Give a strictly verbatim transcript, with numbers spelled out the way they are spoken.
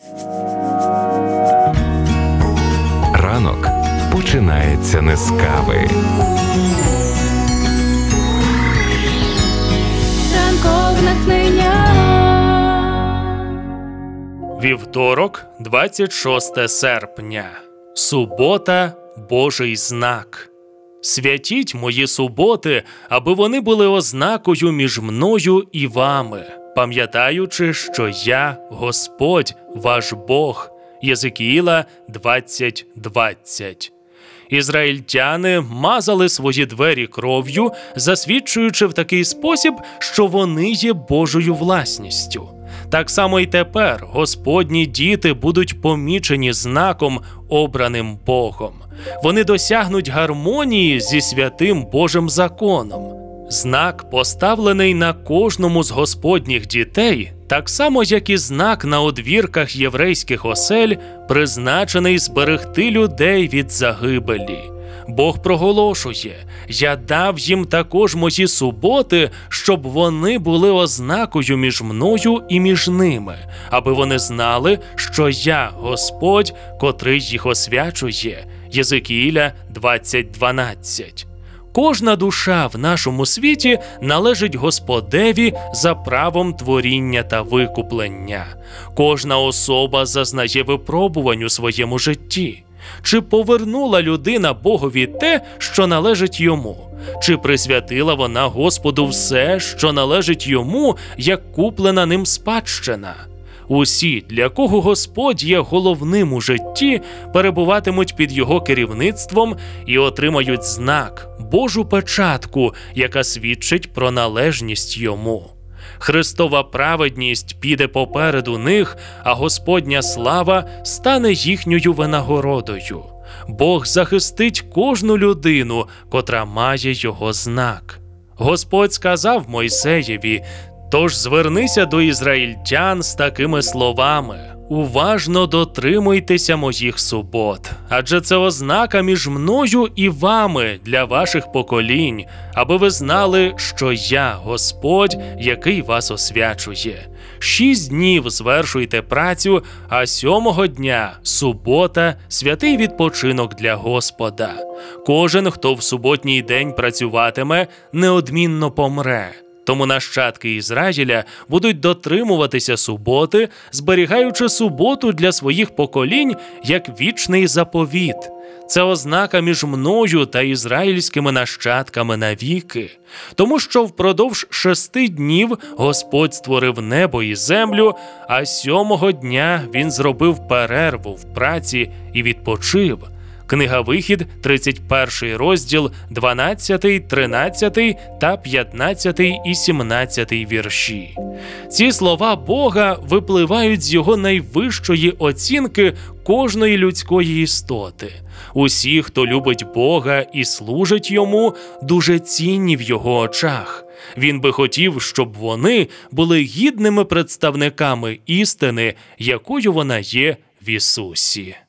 Ранок починається не з кави. Ранкове натхнення. Вівторок, двадцять шосте серпня. Субота – Божий знак. Святіть мої суботи, аби вони були ознакою між мною і вами, пам'ятаючи, що я – Господь, ваш Бог. Єзекіїла двадцять двадцять. Ізраїльтяни мазали свої двері кров'ю, засвідчуючи в такий спосіб, що вони є Божою власністю. Так само й тепер Господні діти будуть помічені знаком, обраним Богом. Вони досягнуть гармонії зі святим Божим законом. Знак, поставлений на кожному з Господніх дітей, так само, як і знак на одвірках єврейських осель, призначений зберегти людей від загибелі. Бог проголошує: «Я дав їм також мої суботи, щоб вони були ознакою між мною і між ними, аби вони знали, що я, Господь, котрий їх освячує». Єзекіїля двадцять дванадцять. Кожна душа в нашому світі належить Господеві за правом творіння та викуплення. Кожна особа зазнає випробувань у своєму житті. Чи повернула людина Богові те, що належить йому? Чи присвятила вона Господу все, що належить йому, як куплена ним спадщина? Усі, для кого Господь є головним у житті, перебуватимуть під його керівництвом і отримають знак, Божу печатку, яка свідчить про належність йому. Христова праведність піде попереду них, а Господня слава стане їхньою винагородою. Бог захистить кожну людину, котра має його знак. Господь сказав Мойсеєві: «Тож звернися до ізраїльтян з такими словами: уважно дотримуйтеся моїх субот, адже це ознака між мною і вами для ваших поколінь, аби ви знали, що я Господь, який вас освячує. Шість днів звершуйте працю, а сьомого дня – субота, святий відпочинок для Господа. Кожен, хто в суботній день працюватиме, неодмінно помре». Тому нащадки Ізраїля будуть дотримуватися суботи, зберігаючи суботу для своїх поколінь як вічний заповіт. Це ознака між мною та ізраїльськими нащадками навіки. Тому що впродовж шести днів Господь створив небо і землю, а сьомого дня Він зробив перерву в праці і відпочив. Книга Вихід, тридцять перший розділ, дванадцятий, тринадцятий та п'ятнадцятий і сімнадцятий вірші. Ці слова Бога випливають з його найвищої оцінки кожної людської істоти. Усі, хто любить Бога і служить йому, дуже цінні в його очах. Він би хотів, щоб вони були гідними представниками істини, якою вона є в Ісусі.